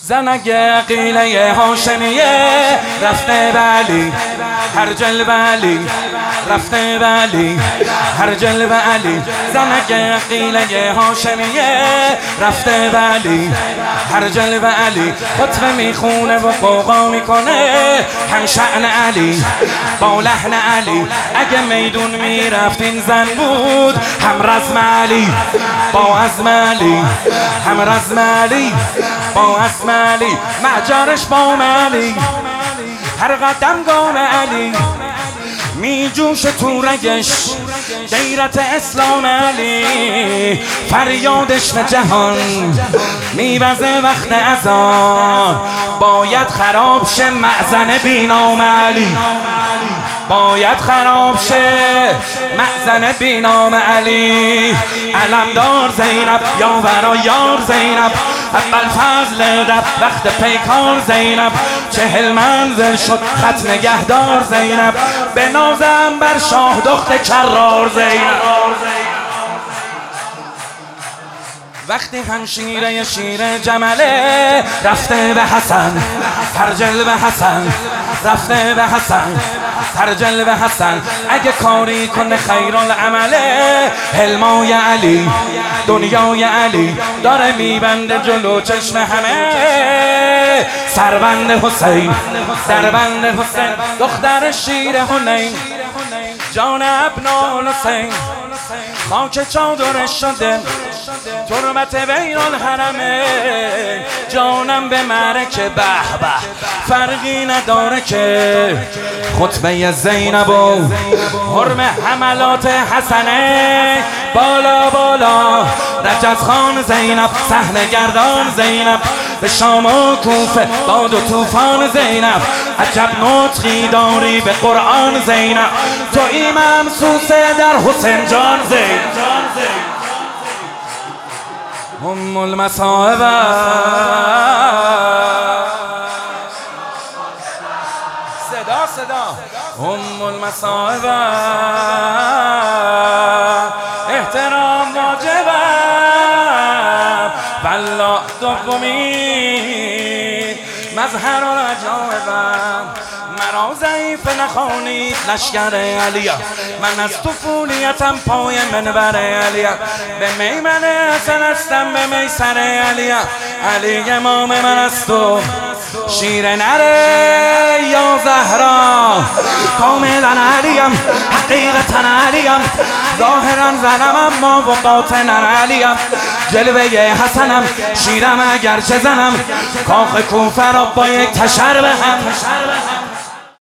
زنگ قیله هاشمیه رفته بلی هر جلب علی رفته بلی هر جلب علی زنگ قیله هاشمیه رفته بلی هر جلب علی خطبه میخونه و قوقا میکنه هم شأن علی با لحن علی اگه میدون میرفت این زن بود هم رزم علی با عزم علی هم رزم علی با عزم علی معجرش با علی هر قدم گام علی می جوش تو رگش غیرت اسلام علی فریادش به جهان میوزه وقت اذان باید خراب شه مأذن بینام علی باید خراب شه مأذن بینام علی علمدار زینب یاور و یار زینب اول فضل رب وقت پیکار زینب 40 منزل شد خط نگهدار زینب به نازم بر شاه دخت کرار زینب وقتی همشیره شیر جمله رفته به حسن هر جلب حسن رفته به حسن هر جلب حسن اگه کاری کنه خیرالعمله حلمای علی دنیای علی داره میبنده جلو چشم همه سربند حسین سربند حسین دختر شیر حنین جان ابنال حسین خاک چادرش شده تربت بین الحرمه جانم به معرکه به به فرقی نداره که خطبه زینب و حرم حملات حسنه بالا بالا رجز خان زینب صحنه گردان زینب به شام و کوفه باد و طوفان زینب عجب نطقی داری به قرآن زینب تو ایمم سوسه در حسین جان زینب ام المصائب صدا ام المصائب احترام واجب والله دومی مظهر العجائب مرا ضعیف نخوانید لشکر علیا من از طفولیتم پای منبر علیا به میمن حسن هستم به میسر علیا علی امام من است و شیر نره یا زهرا کاملا علیم حقیقتا علیم ظاهرا زنم اما و باطنا علیم جلوه حسنم شیرم اگرچه زنم کاخ کوفه را با یک تشر بهم